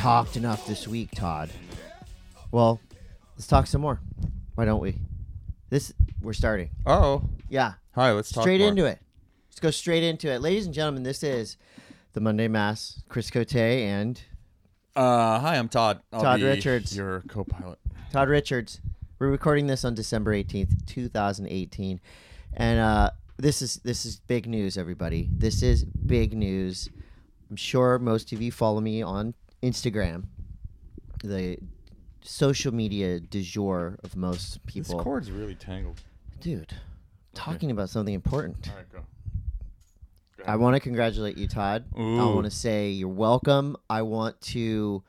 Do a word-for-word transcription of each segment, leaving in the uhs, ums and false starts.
talked enough this week, Todd. Well, let's talk some more. Why don't we? This we're starting. Oh. Yeah. Hi, let's talk Straight more. into it. Let's go straight into it. Ladies and gentlemen, this is the Monday Mass. Chris Cote and Uh, hi, I'm Todd. I'll Todd be Richards. Your co-pilot. Todd Richards. We're recording this on December eighteenth, twenty eighteen. And uh, this is this is big news, everybody. This is big news. I'm sure most of you follow me on Instagram, the social media du jour of most people. This cord's really tangled. Dude, talking about something important. All right, go. go I want to congratulate you, Todd. Ooh. I want to say you're welcome. I want to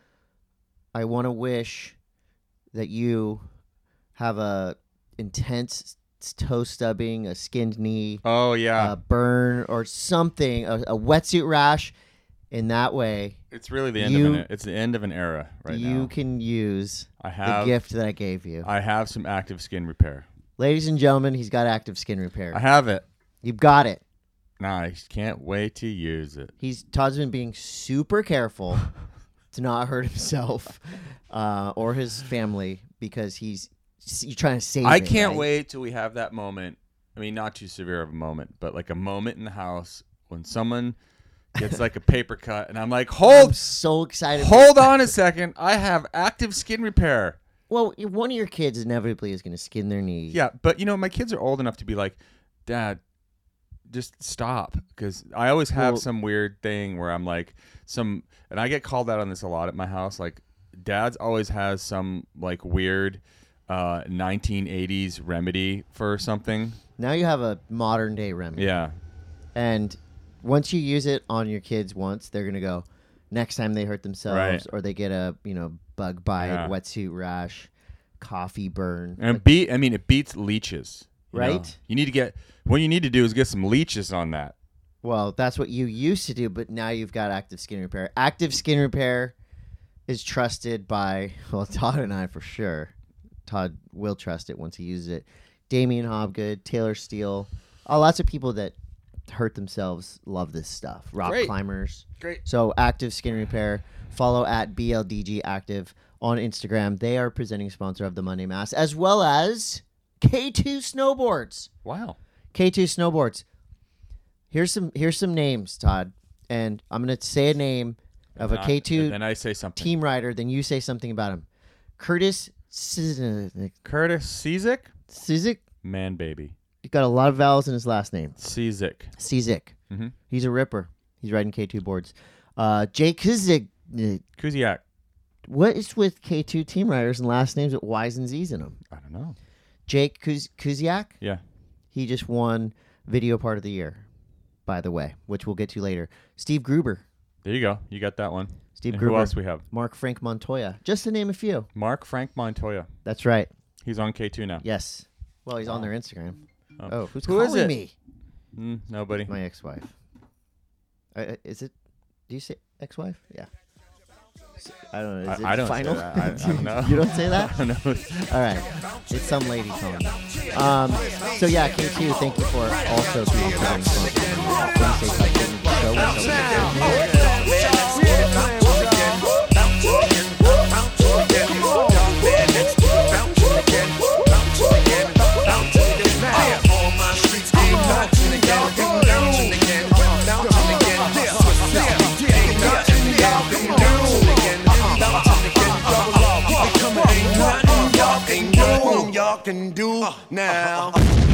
I want to wish that you have a intense toe stubbing, a skinned knee, Oh, yeah. a burn or something, a, a wetsuit rash. In that way, it's really the end you- of an It's the end of an era right you now. can use I the have gift that I gave you. I have some active skin repair. Ladies and gentlemen, he's got active skin repair. I have it. You've got it. Nah, I can't wait to use it. He's Todd's been being super careful to not hurt himself uh, or his family because he's you're trying to save. I it, can't right? wait till we have that moment. I mean, not too severe of a moment, but like a moment in the house when someone gets like a paper cut, and I'm like, I'm hold, so excited. hold on a second. I have active skin repair. Well, one of your kids inevitably is going to skin their knee. Yeah, but you know, my kids are old enough to be like, Dad, just stop, because I always have Well- some weird thing where I'm like some, and I get called out on this a lot at my house. Like, Dad's always has some like weird uh, nineteen eighties remedy for something. Now you have a modern day remedy. Yeah. And once you use it on your kids once, they're going to go next time they hurt themselves Right. or they get a, you know, bug bite, Yeah. wetsuit rash, coffee burn. And Like, beat, I mean, it beats leeches, you know? Right? You need to get, what you need to do is get some leeches on that. well, that's what you used to do, but now you've got active skin repair. Active skin repair is trusted by, well, Todd and I for sure. Todd will trust it once he uses it. Damian Hobgood, Taylor Steele, uh, lots of people that hurt themselves love this stuff. Rock Great. climbers. Great. So Active Skin Repair. Follow at B L D G Active on Instagram. They are presenting sponsor of the Monday Mass, as well as K two Snowboards. Wow. K two Snowboards. Here's some here's some names, Todd, and I'm gonna say a name of a And I- K two And then I say something. team rider. Then you say something about him. Curtis Sizik. Curtis Cizik? Sizik. Man baby. He's got a lot of vowels in his last name. Cizik. Sizik. Mm-hmm. He's a ripper. He's riding K two boards. Uh, Jake Kuzik. Kuziak. What is with K two team riders and last names with Y's and Z's in them? I don't know. Jake Kuz- Kuziak, Yeah. he just won Video Part of the Year, by the way, which we'll get to later. Steve Gruber. There you go. You got that one. Steve And Gruber. who else we have? Mark Frank Montoya. Just to name a few. Mark Frank Montoya. That's right. He's on K two now. Yes. Well, he's on Oh. their Instagram. Oh. Oh, who's Who is calling it? me? Mm, nobody. My ex-wife. Uh, uh, is it? Do you say ex-wife? Yeah. S- I don't know. Is I- it I don't say final? that. I- I don't know. You don't say that? I don't know. All right. It's some lady calling me. Um, so, yeah, K two, thank you for also being presenting sponsor. When you say something, show us something. Can do now.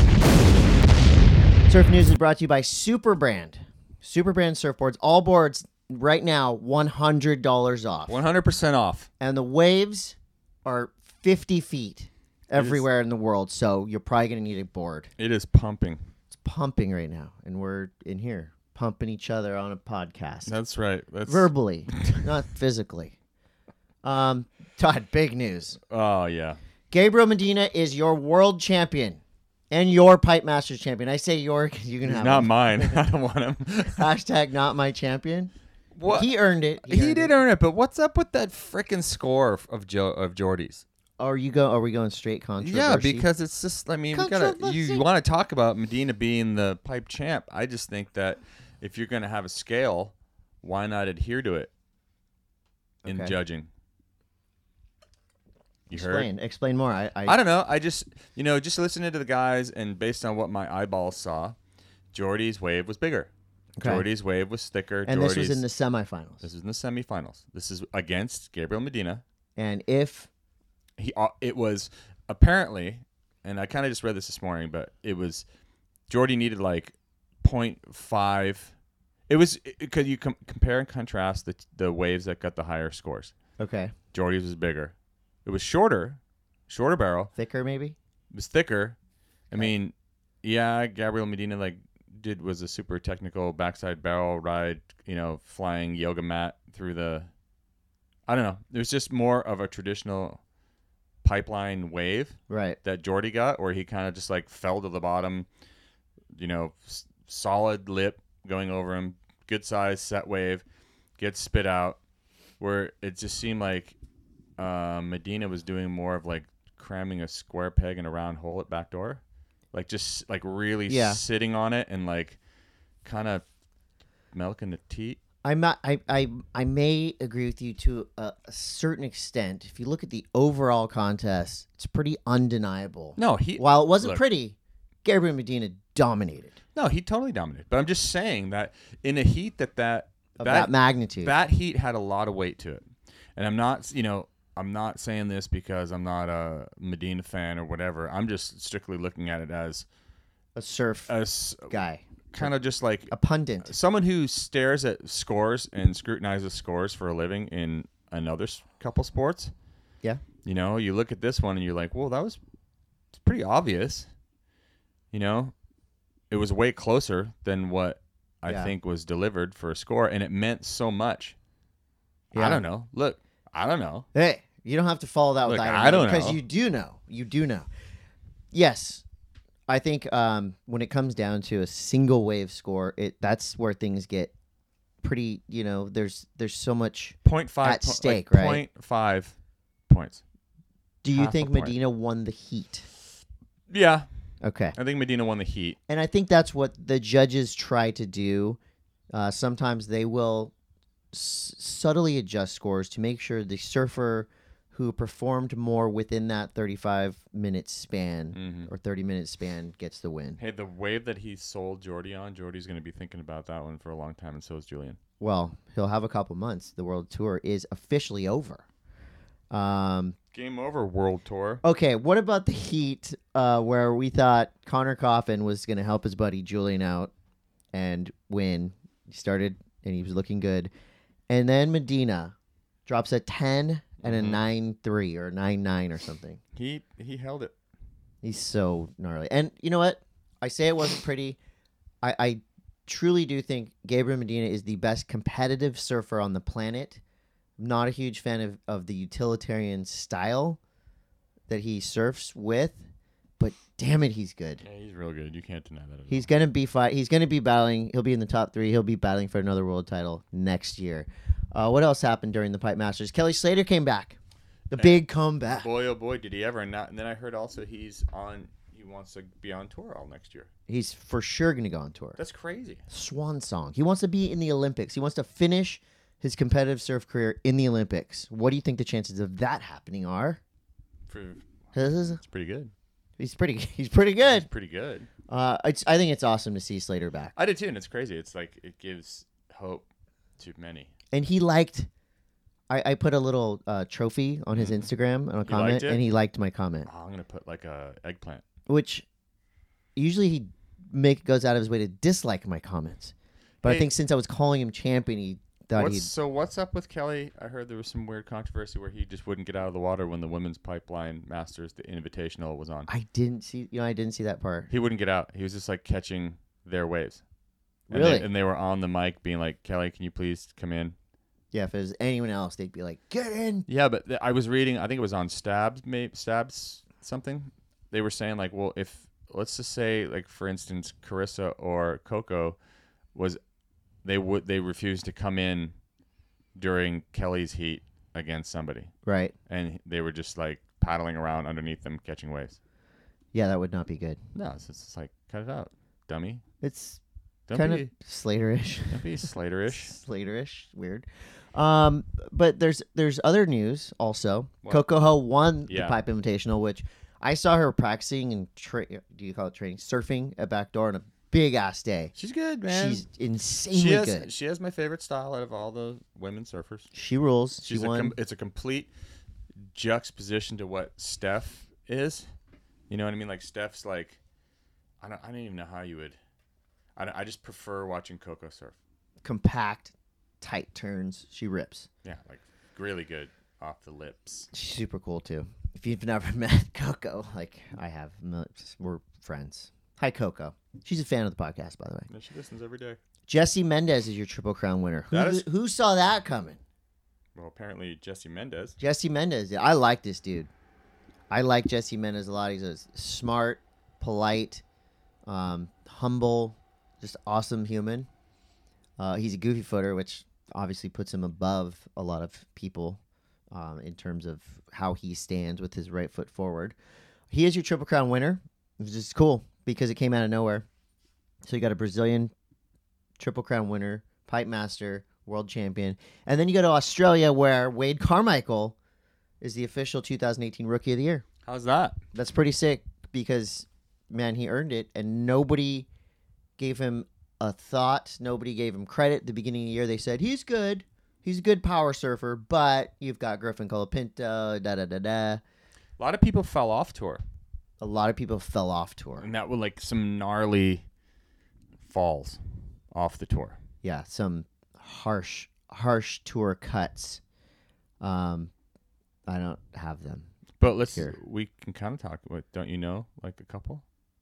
Surf News is brought to you by Superbrand. Superbrand surfboards. All boards right now, one hundred dollars off. one hundred percent off. And the waves are fifty feet everywhere in the world, so you're probably going to need a board. It is pumping. It's pumping right now, and we're in here pumping each other on a podcast. That's right. That's Verbally, not physically. Um, Todd, big news. Oh, yeah. Gabriel Medina is your world champion and your Pipe Masters champion. I say your because you can He's have not him. mine. I don't want him. Hashtag not my champion. What? He earned it. He earned did it. earn it, but what's up with that frickin' score of Joe of Jordy's? Are you go? Are we going straight controversy? Yeah, because it's just. I mean, we gotta. Controversy. You, you want to talk about Medina being the pipe champ? I just think that if you're gonna have a scale, why not adhere to it? in Okay. judging. You heard? Explain. Explain more. I. I, I don't know. I just, you know, just listening to the guys and based on what my eyeballs saw, Jordy's wave was bigger. Okay. Jordy's wave was thicker. and Jordy's, this was in the semifinals. This was in the semifinals. This is against Gabriel Medina. And if He, uh, it was apparently, and I kind of just read this this morning, but it was Jordy needed like point five. It was because you com- compare and contrast the the waves that got the higher scores. okay, Jordy's was bigger. It was shorter, shorter barrel. thicker maybe. It was thicker. I mean, yeah, Gabriel Medina like did was a super technical backside barrel ride, you know, flying yoga mat through the. I don't know. It was just more of a traditional pipeline wave Right. that Jordy got, where he kind of just like fell to the bottom. You know, s- solid lip going over him, good size set wave, gets spit out. Where it just seemed like uh, Medina was doing more of like cramming a square peg in a round hole at backdoor, like just like really Yeah. sitting on it and like kind of milking the teat. I'm not. I. I. I may agree with you to a, a certain extent. If you look at the overall contest, it's pretty undeniable. No, he While it wasn't look, pretty, Gabriel Medina dominated No, he totally dominated. But I'm just saying that in a heat that that of that, magnitude. that heat had a lot of weight to it. And I'm not, you know, I'm not saying this because I'm not a Medina fan or whatever. I'm just strictly looking at it as a surf as guy, kind of just like a pundit. someone who stares at scores and scrutinizes scores for a living in another s- couple sports. Yeah. You know, you look at this one and you're like, well, that was it's pretty obvious. You know, it was way closer than what I Yeah. think was delivered for a score, and it meant so much. Yeah. I don't know. Look, I don't know. Hey, you don't have to follow that with Look, I don't I don't because know. you do know. You do know. Yes, I think um, when it comes down to a single wave score, it that's where things get pretty. You know, there's there's so much. Point five At po- stake, like right? Point five points. Do you Half a think point. Medina won the heat? Yeah, Okay, I think Medina won the heat. and I think that's what the judges try to do. Uh, sometimes they will s- subtly adjust scores to make sure the surfer who performed more within that thirty-five minute span Mhm. or thirty minute span gets the win. Hey, the wave that he sold Jordy on, Jordy's going to be thinking about that one for a long time, and so is Julian. Well, he'll have a couple months. The world tour is officially over. Um, Game over, World Tour. okay, what about the heat uh, where we thought Connor Coffin was going to help his buddy Julian out and win? He started and he was looking good. And then Medina drops a ten and a Mhm. nine three or nine nine or something. He he held it. He's so gnarly. And you know what? I say it wasn't pretty. I, I truly do think Gabriel Medina is the best competitive surfer on the planet. I'm not a huge fan of, of the utilitarian style that he surfs with, but damn it, he's good. Yeah, he's real good. You can't deny that. At He's gonna be fight. He's gonna be battling. He'll be in the top three. He'll be battling for another world title next year. Uh, what else happened during the Pipe Masters? Kelly Slater came back. The Yeah. big comeback. Boy, oh boy, did he ever! And, not, and then I heard also he's on. He wants to be on tour all next year. He's for sure gonna go on tour. That's crazy. Swan song. He wants to be in the Olympics. He wants to finish his competitive surf career in the Olympics. What do you think the chances of that happening are? For, He's it's pretty good. pretty. He's pretty good. It's pretty good. Uh, it's. I think it's awesome to see Slater back, I did too, and it's crazy. It's like it gives hope to many. and he liked. I, I put a little uh, trophy on his Mhm. Instagram on a He comment, liked it? and he liked my comment. Oh, I'm gonna put like a eggplant. Which usually he make goes out of his way to dislike my comments, but I Hey. think since I was calling him champion, he thought What's, he'd. so what's up with Kelly? I heard there was some weird controversy where he just wouldn't get out of the water when the women's pipeline Masters, the Invitational, was on. I didn't see. You know, I didn't see that part. He wouldn't get out. He was just like catching their waves. And Really? They, and they were on the mic being like, Kelly, can you please come in? Yeah, if it was anyone else, they'd be like, "Get in." Yeah, but th- I was reading, I think it was on Stabs, maybe Stabs something. They were saying like, well, if let's just say like for instance, Carissa or Coco was they would they refused to come in during Kelly's heat against somebody, Right. and they were just like paddling around underneath them catching waves. Yeah, that would not be good. No, it's just like cut it out, dummy. It's Don't kind be, of Slater-ish. don't be Slater-ish. Slater-ish, weird. Um, but there's there's other news also. What? Coco Ho won Yeah. the Pipe Invitational, which I saw her practicing and tra- do you call it training? Surfing at Backdoor on a big ass day. She's good, man. She's insanely she has, good. She has my favorite style out of all the women surfers. She rules. She's she a won. com- it's a complete juxtaposition to what Steph is. You know what I mean? Like Steph's like, I don't, I don't even know how you would. I, don't- I just prefer watching Coco surf. Compact, tight turns. She rips. Yeah, like really good off the lips. She's super cool too. If you've never met Coco, like I have, we're friends. Hi, Coco. She's a fan of the podcast, by the way. Yeah, she listens every day. Jesse Mendez is your Triple Crown winner. Who, That is- who saw that coming? Well, apparently Jesse Mendez. Jesse Mendez. I like this dude. I like Jesse Mendez a lot. He's a smart, polite, um, humble, just awesome human. Uh, he's a goofy footer, which obviously puts him above a lot of people um, in terms of how he stands with his right foot forward. He is your Triple Crown winner, which is cool because it came out of nowhere. So you got a Brazilian Triple Crown winner, pipe master, world champion. And then you go to Australia where Wade Carmichael is the official two thousand eighteen Rookie of the Year. How's that? That's pretty sick because, man, he earned it, and nobody gave him a thought. Nobody gave him credit. At the beginning of the year, they said, he's good. He's a good power surfer, but you've got Griffin Colapinto, da-da-da-da. A lot of people fell off tour, A lot of people fell off tour. and that were like some gnarly falls off the tour. Yeah, some harsh, harsh tour cuts. Um, I don't have them. But let's Here. we can kind of talk about. Don't you know, like a couple?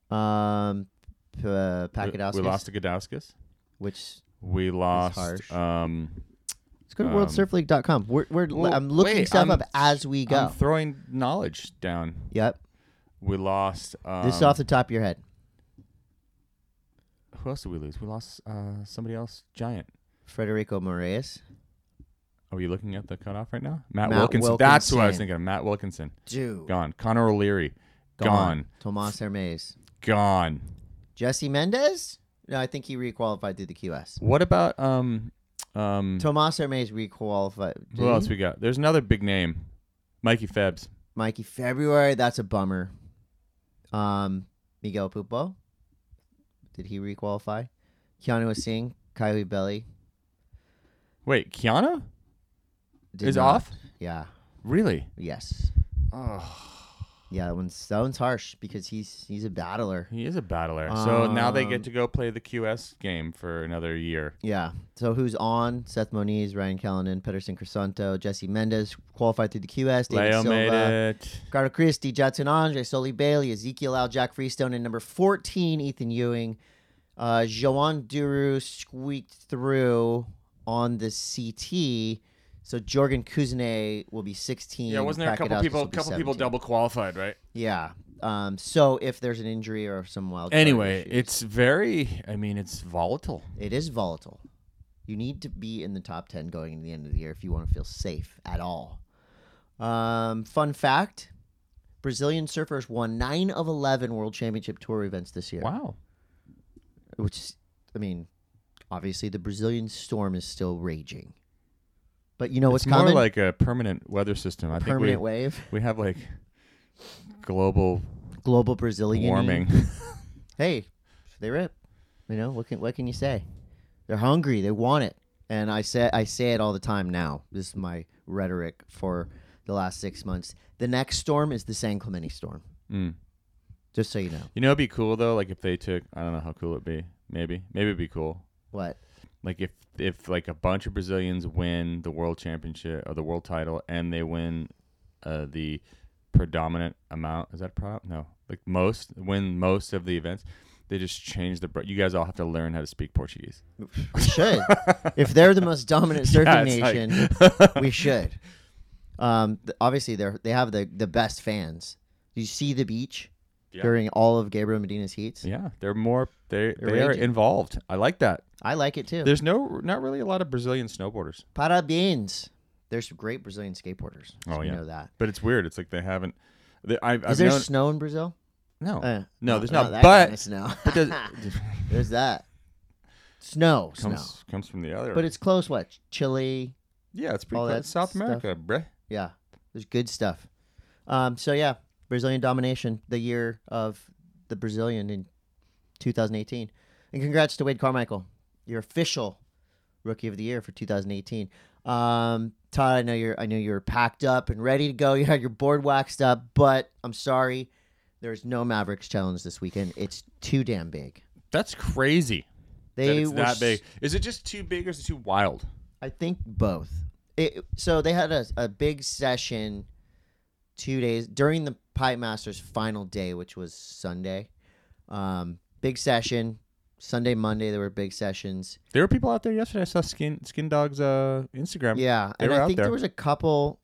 Um, P- uh, We, Pakadauskas, we lost to Gadauskas. which We lost. harsh. Um, let's go to Um, world surf league dot com. We're, we're well, I'm looking wait, stuff I'm- up as we go. I'm throwing knowledge down. Yep. We lost. Um, This is off the top of your head. Who else did we lose? We lost uh, somebody else. Giant. Federico Moraes. Are we looking at the cutoff right now? Matt, Matt Wilkinson. That's who I was Wilkinson. thinking of. Matt Wilkinson. Dude. Gone. Connor O'Leary. Gone. Tomas Hermes. Gone. Jesse Mendez? No, I think he requalified through the Q S. What about um um? Tomas Hermes requalified. Did who else he? we got? There's another big name. Mikey Febs. Mikey February. That's a bummer. Um, Miguel Pupo. Did he requalify? Keanu Singh. Kylie Belly. Wait, Keanu Did is not. off? Yeah. Really? Yes. Oh, Yeah, that one's, that one's harsh because he's he's a battler. he is a battler. So now they Um, get to go play the Q S game for another year. Yeah. So who's on? Seth Moniz, Ryan Callanan, Pedersen Crisanto, Jesse Mendez qualified through the Q S. David Leo Silva, made it. Ricardo Christie, Judson Andre, Soli Bailey, Ezekiel Al, Jack Freestone, and number fourteen, Ethan Ewing. Uh, Joan Duru squeaked through on the C T. So Jorgen Kuzene will be sixteen. Yeah, wasn't there a couple Pakadauskas people? will be couple people seventeen. double qualified, right? Yeah. Um. So if there's an injury or some wild card Anyway, issues, it's very. I mean, it's volatile. it is volatile. You need to be in the top ten going into the end of the year if you want to feel safe at all. Um, fun fact, Brazilian surfers won nine of eleven World Championship Tour events this year. Wow. Which is, I mean, obviously the Brazilian storm is still raging. But you know what's it's more coming? like a permanent weather system. I think Permanent we, wave. we have like global Global Brazilian warming. Hey, they rip. You know, what can what can you say? They're hungry. They want it. And I say I say it all the time now. This is my rhetoric for the last six months. The next storm is the San Clemente storm. Mm. Just so you know. You know, it'd be cool though. Like if they took, I don't know how cool it'd be. Maybe, maybe it'd be cool. What? Like if if like a bunch of Brazilians win the world championship or the world title and they win uh, the predominant amount. Is that pro? No, like most win most of the events. They just change the. You guys all have to learn how to speak Portuguese. We should. If they're the most dominant surfing Yeah, it's like- nation, we should. Um, th- obviously, they're they have the the best fans. Do you see the beach Yeah. during all of Gabriel Medina's heats? Yeah, they're more. They They're they are raging. involved. I like that. I like it too. There's no not really a lot of Brazilian snowboarders, Parabéns. There's some great Brazilian skateboarders. Oh, we yeah. know that. but it's weird. It's like they haven't. They, I've, Is I've there known, snow in Brazil? no, Uh, no, there's not not. that But kind of snow. but does- There's that. Snow, comes snow. comes from the other. But it's close. What? Chile. yeah, it's pretty all close. that South stuff. America, bruh. Yeah, there's good stuff. Um, so yeah, Brazilian domination, the year of the Brazilian in two thousand eighteen, and congrats to Wade Carmichael, your official Rookie of the Year for two thousand eighteen. Um, Todd, I know you're, I know you're packed up and ready to go. You had your board waxed up, but I'm sorry, there's no Mavericks challenge this weekend. It's too damn big. That's crazy. They that it's were that big. Is it just too big or is it too wild? I think both. It, so they had a, a big session two days during the Pipe Masters final day, which was Sunday. Um, big session. Sunday, Monday, there were big sessions. There were people out there yesterday. I saw Skin Skin Dog's uh, Instagram. Yeah, They and were I out think there. there was a couple.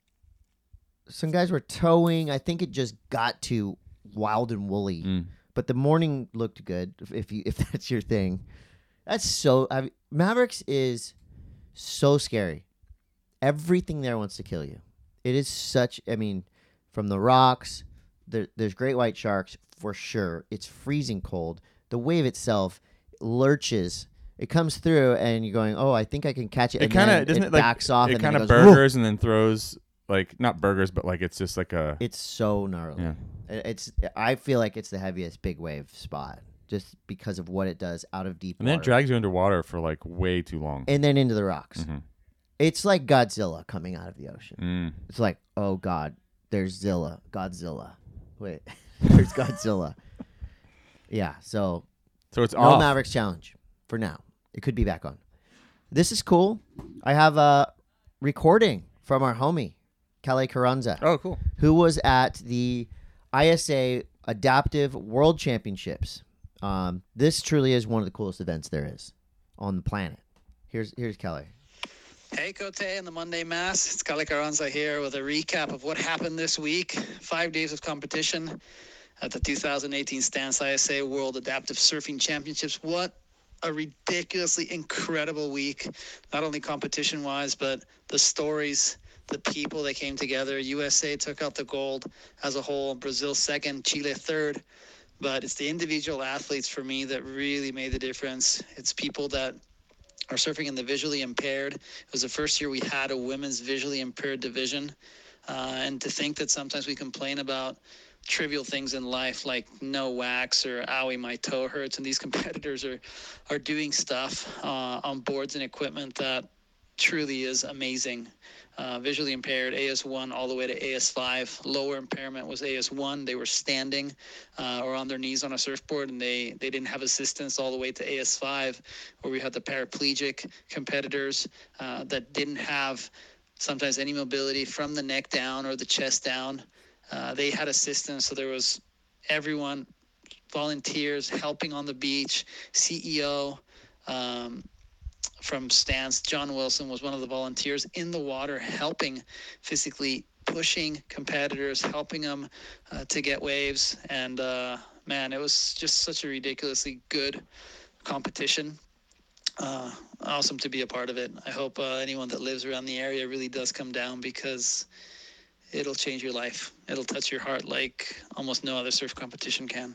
Some guys were towing. I think it just got to wild and woolly. Mm. But the morning looked good. If, if you if that's your thing, that's so. I mean, Mavericks is so scary. Everything there wants to kill you. It is such. I mean, from the rocks, there, there's great white sharks for sure. It's freezing cold. The wave itself lurches. It comes through, and you're going, "Oh, I think I can catch it." It and kind then of doesn't it it like backs off. it and then kind of goes, "Whoa." burgers and then throws like not burgers, but like it's just like a It's so gnarly. yeah. It- It's. I feel like it's the heaviest big wave spot, just because of what it does out of deep And then it water, drags you underwater for like way too long. and then into the rocks. Mhm. It's like Godzilla coming out of the ocean. Mm. It's like, oh God, there's Zilla, Godzilla. Wait, there's Godzilla. Yeah. So So it's no off. Mavericks challenge for now. It could be back on. This is cool. I have a recording from our homie, Kelly Carranza, Oh, cool. who was at the I S A Adaptive World Championships. Um, this truly is one of the coolest events there is on the planet. Here's here's Kelly. Hey, Cote and the Monday Mass. It's Kale Carranza here with a recap of what happened this week. Five days of competition at the two thousand eighteen Stance I S A World Adaptive Surfing Championships. What a ridiculously incredible week, not only competition-wise, but the stories, the people that came together. U S A took out the gold as a whole, Brazil second, Chile third. But it's the individual athletes for me that really made the difference. It's people that are surfing in the visually impaired. It was the first year we had a women's visually impaired division. Uh, and to think that sometimes we complain about trivial things in life like no wax or owie, my toe hurts, and these competitors are are doing stuff uh, on boards and equipment that truly is amazing. Uh, visually impaired, A S one all the way to A S five. Lower impairment was A S one. They were standing uh, or on their knees on a surfboard, and they, they didn't have assistance all the way to A S five, where we had the paraplegic competitors uh, that didn't have sometimes any mobility from the neck down or the chest down. Uh, they had assistance, so there was everyone, volunteers helping on the beach, C E O, um, from Stance, John Wilson was one of the volunteers in the water, helping physically, pushing competitors, helping them uh, to get waves. And uh, man, it was just such a ridiculously good competition. Uh, awesome to be a part of it. I hope uh, anyone that lives around the area really does come down, because it'll change your life. It'll touch your heart like almost no other surf competition can.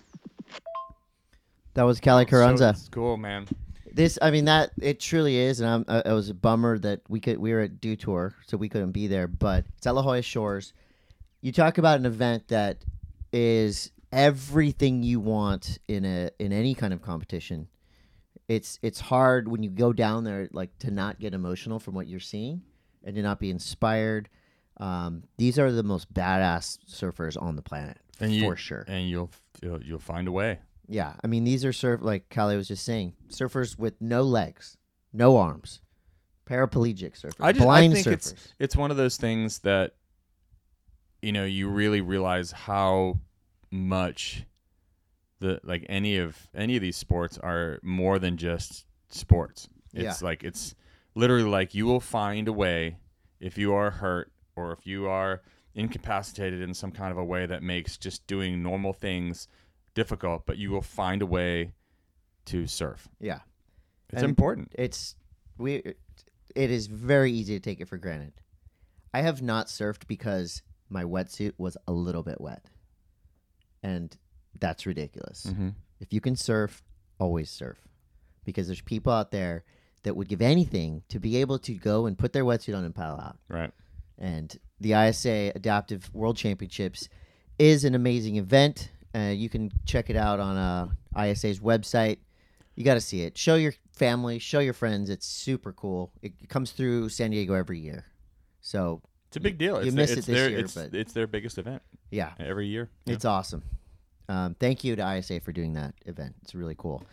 That was Kelly Carranza. So, it's cool, man. This, I mean, that it truly is, and I'm, uh, it was a bummer that we could we were at Dew Tour, so we couldn't be there. But it's at La Jolla Shores. You talk about an event that is everything you want in a in any kind of competition. It's it's hard when you go down there, like, to not get emotional from what you're seeing and to not be inspired. Um, these are the most badass surfers on the planet, And for you, sure. And you'll, you'll you'll find a way. Yeah, I mean, these are surf like Callie was just saying, surfers with no legs, no arms, paraplegic surfers, I just blind I think surfers. it's it's one of those things that, you know, you really realize how much the like any of any of these sports are more than just sports. It's Yeah. like it's literally like you will find a way if you are hurt or if you are incapacitated in some kind of a way that makes just doing normal things difficult, but you will find a way to surf. Yeah, It's And important. it's we. It is very easy to take it for granted. I have not surfed because my wetsuit was a little bit wet, and that's ridiculous. Mm-hmm. If you can surf, always surf. because there's people out there that would give anything to be able to go and put their wetsuit on and paddle out. Right. And the I S A Adaptive World Championships is an amazing event. Uh, you can check it out on uh, I S A's website. You got to see it. Show your family, show your friends. It's super cool. It, it comes through San Diego every year. So It's a big deal. You It's missed their, it it's this their, year, it's, but- it's their biggest event yeah, every year. it's awesome. Um, thank you to I S A for doing that event. It's really cool.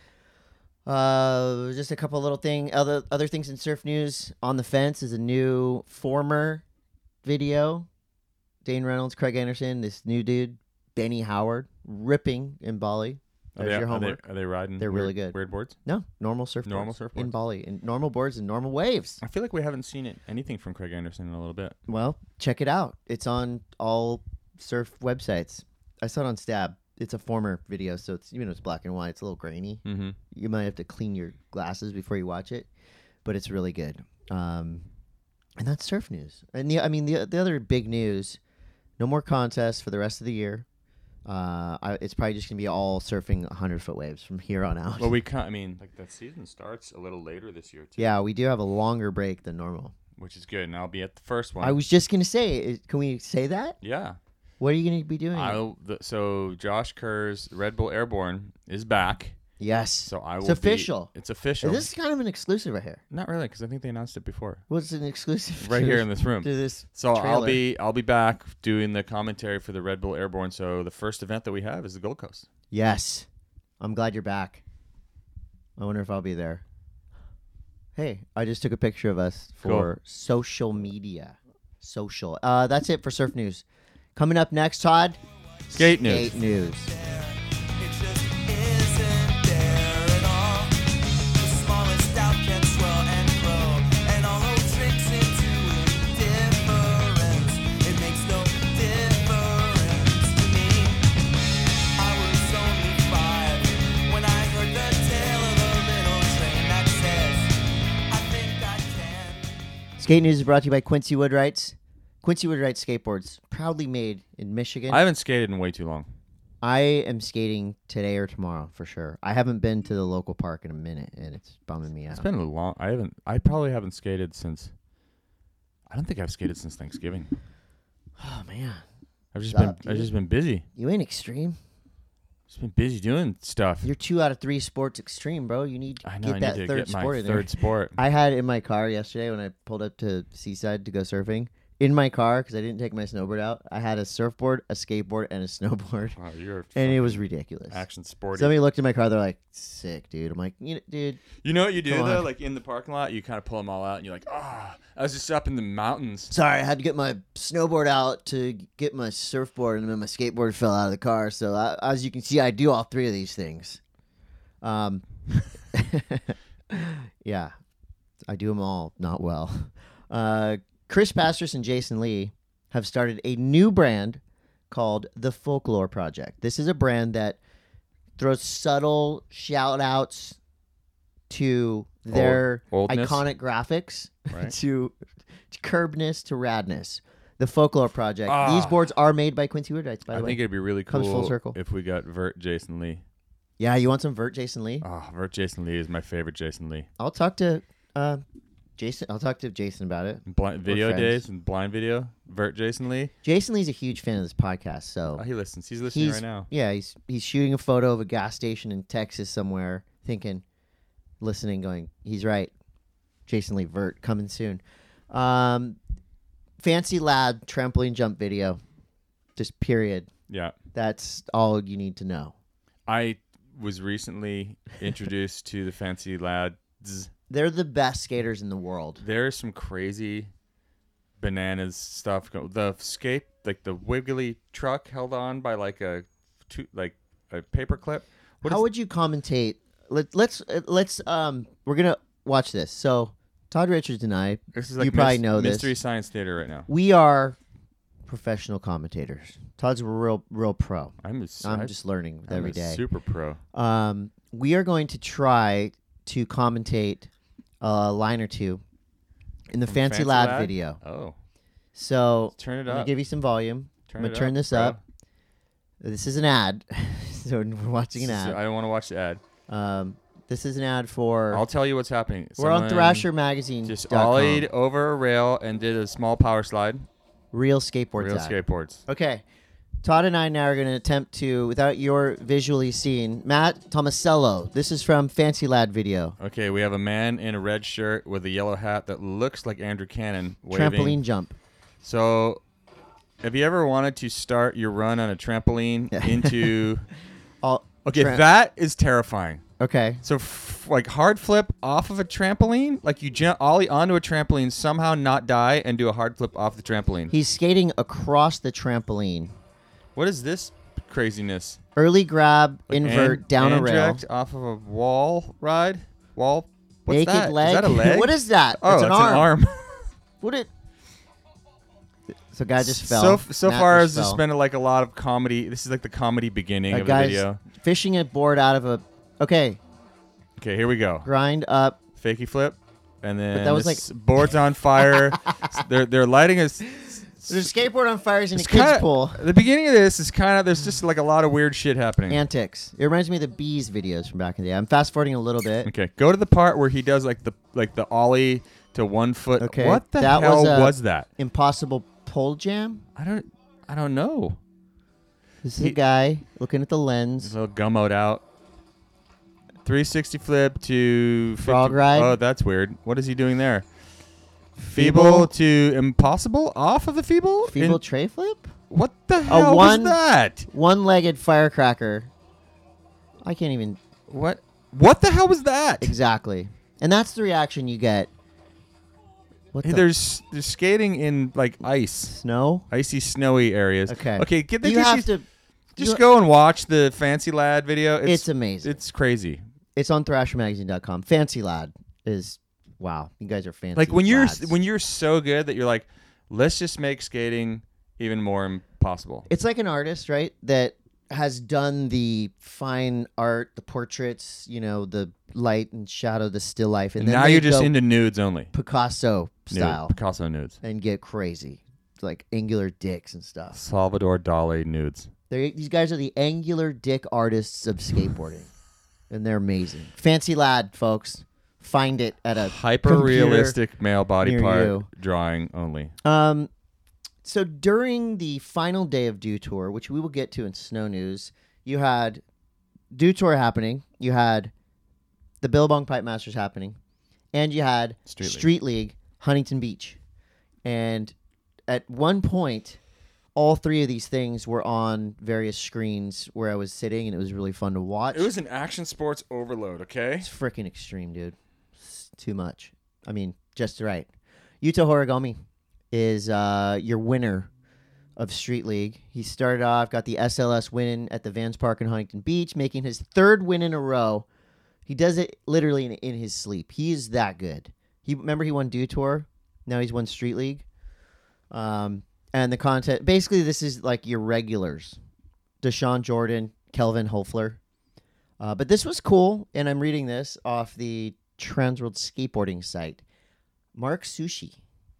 Uh, just a couple little thing, other other things in surf news. On the Fence is a new former video. Dane Reynolds, Craig Anderson, this new dude, Benny Howard, ripping in Bali. Are There's they, your are, they, homework. are they riding They're weird, really good. weird boards? No, normal surfboards. Normal in surfboards. Bali, and normal boards and normal waves. I feel like we haven't seen it, anything from Craig Anderson in a little bit. Well, check it out. It's on all surf websites. I saw it on Stab. It's a former video, so it's even though it's black and white, it's a little grainy. Mm-hmm. You might have to clean your glasses before you watch it, but it's really good. Um, and that's surf news. And the, I mean, the the other big news: no more contests for the rest of the year. Uh, I, it's probably just gonna be all surfing hundred foot waves from here on out. Well, we can't, I mean, like the season starts a little later this year, too. Yeah, we do have a longer break than normal. Which is good, and I'll be at the first one. I was just gonna say, is- can we say that? Yeah. What are you gonna be doing? I'll, the, so Josh Kerr's Red Bull Airborne is back. yes. So I will It's be- official. it's official. This is kind of an exclusive right here. Not really, because I think they announced it before. What's an exclusive? Right to here this- in this room. To this So I'll trailer? be I'll be back doing the commentary for the Red Bull Airborne. So the first event that we have is the Gold Coast. Yes. I'm glad you're back. I wonder if I'll be there. Hey, I just took a picture of us for social media. Social. Uh, that's it for surf news. Coming up next, Todd. Skate news. Skate news. It just isn't there at all. The smallest doubt can swell and grow, and all those tricks into indifference. It makes no difference to me. I was only five when I heard the tale of the little train that says, I think I can. Skate news is brought to you by Quincy Woodwrights. Quincy Woodwright skateboards, proudly made in Michigan. I haven't skated in way too long. I am skating today or tomorrow for sure. I haven't been to the local park in a minute, and it's bumming me out. It's been a long. I haven't. I probably haven't skated since. I don't think I've skated since Thanksgiving. Oh man, I've just Stop, been. I've dude. just been busy. you ain't extreme. Just been busy doing stuff. You're two out of three sports extreme, bro. You need to I know. get I that need to third get my sport in there. third sport. I had it in my car yesterday when I pulled up to Seaside to go surfing. In my car, because I didn't take my snowboard out, I had a surfboard, a skateboard, and a snowboard, Wow, you're and it was ridiculous. action sporty. Somebody looked at my car, they're like, "Sick, dude." I'm like, you know, "Dude, You know what you do Come though? on. Like in the parking lot, you kind of pull them all out, and you're like, ah, I was just up in the mountains. sorry, I had to get my snowboard out to get my surfboard, and then my skateboard fell out of the car. So I, as you can see, I do all three of these things. Um, yeah, I do them all not well. Uh, Chris Pastors and Jason Lee have started a new brand called the Folklore Project. This is a brand that throws subtle shout outs to their Old- oldness. iconic graphics Right. to, to curbness to radness. The Folklore Project. Ah. These boards are made by Quincy Woodwrights, by I the way. think it'd be really Comes full cool circle. if we got Vert Jason Lee. Yeah, you want some Vert Jason Lee? Oh, Vert Jason Lee is my favorite Jason Lee. I'll talk to uh, Jason. I'll talk to Jason about it. Blind video friends. days and blind video. Vert Jason Lee. Jason Lee's a huge fan of this podcast, so Oh, he listens. He's listening he's right now. yeah, he's he's shooting a photo of a gas station in Texas somewhere, thinking, listening, going, he's right. Jason Lee Vert coming soon. Um, Fancy Lad trampoline jump video, just period. Yeah. That's all you need to know. I was recently introduced to the Fancy Lads. They're the best skaters in the world. There's some crazy bananas stuff. Go- The skate, like the wiggly truck held on by like a, two, like a paper clip. What How is- would you commentate? Let, let's uh, let's um we're gonna watch this. So Todd Richards and I, This is like you probably mys- know this. Mystery Science Theater right now. we are professional commentators. Todd's a real real pro. I'm, a, I'm I- just learning with I'm every a day. super pro. Um, we are going to try to commentate a line or two in the From Fancy, Fancy Lad, Lad? video. Oh, So turn it I'm gonna up. give you some volume. Turn I'm gonna it turn up, this bro. up. This is an ad, so we're watching an This is- ad. I don't want to watch the ad. Um, This is an ad for. I'll tell you what's happening. we're on Someone Thrasher Magazine. Just ollied over a rail and did a small power slide. Real skateboards. Real ad. skateboards. Okay. Todd and I now are going to attempt to, without your visually seeing, Matt Tomasello. This is from Fancy Lad video. Okay, we have a man in a red shirt with a yellow hat that looks like Andrew Cannon waving. Trampoline jump. So, have you ever wanted to start your run on a trampoline into? All, Okay, tra- that is terrifying. Okay. So, f- like hard flip off of a trampoline, like you jump ollie onto a trampoline, somehow not die, and do a hard flip off the trampoline. He's skating across the trampoline. What is this craziness? Early grab, Like invert, and- down a rail. Andrect off of a wall ride? Wall? What's Naked that? leg. Is that a leg? What is that? Oh, it's it's an arm. an arm. What it? So guy just fell. So so Matt far, just has fell. been like a lot of comedy. This is like the comedy beginning A of the guy's video. fishing a board out of a. Okay, Okay, here we go. grind up. Fakey flip, and then that was this board's on fire. they're they're lighting a. s- There's a skateboard on fire in a It's kid's kinda- pool. The beginning of this is kind of there's just like a lot of weird shit happening. Antics. It reminds me of the Bees videos from back in the day. I'm fast forwarding a little bit. Okay, go to the part where he does like the like the ollie to one foot. Okay, What the that hell was a- was that? Impossible pole jam. I don't I don't know. This is He- a guy looking at the His lens. little gummoed out. three sixty flip to Frog fifty ride. Oh, that's weird. What is he doing there? Feeble to impossible off of the feeble. Feeble In- tray flip. what the hell one- was that? One-legged firecracker. I can't even What? What the hell was that? exactly. And that's the reaction you get. What Hey, the there's there's skating in like ice, snow? icy, snowy areas. Okay. Okay. Get the You just, have to. just you- go and watch the Fancy Lad video. It's, It's amazing. It's crazy. It's on thrasher magazine dot com. Fancy Lad is wow. You guys are fancy. Like when you're lads. when you're so good that you're like, let's just make skating even more impossible. It's like an artist, right? That has done the fine art, the portraits, you know, the light and shadow, the still life, and And then now they you're just go into nudes only. Picasso Nude, style Picasso nudes. and get crazy, like angular dicks and stuff. Salvador Dali nudes. They're, these guys are the angular dick artists of skateboarding, and they're amazing. Fancy Lad, folks. Find it at a Hyper realistic male body near part you. drawing only. Um, so during the final day of Dew Tour, which we will get to in Snow News, you had Dew Tour happening. You had the Billabong Pipe Masters happening, and you had Street League. Street League Huntington Beach. And at one point, all three of these things were on various screens where I was sitting, and it was really fun to watch. It was an action sports overload, okay? It's freaking extreme, dude. It's too much. I mean, just right. Yuta Horigami is uh, your winner of Street League. He started off, got the S L S win at the Vans Park in Huntington Beach, making his third win in a row. He does it literally in, in his sleep. He is that good. He remember he won Dew Tour. Now he's won Street League. Um, and the content, basically, this is like your regulars: Deshaun Jordan, Kelvin Hoefler. Uh, but this was cool, and I'm reading this off the Transworld Skateboarding site. Mark Sushi,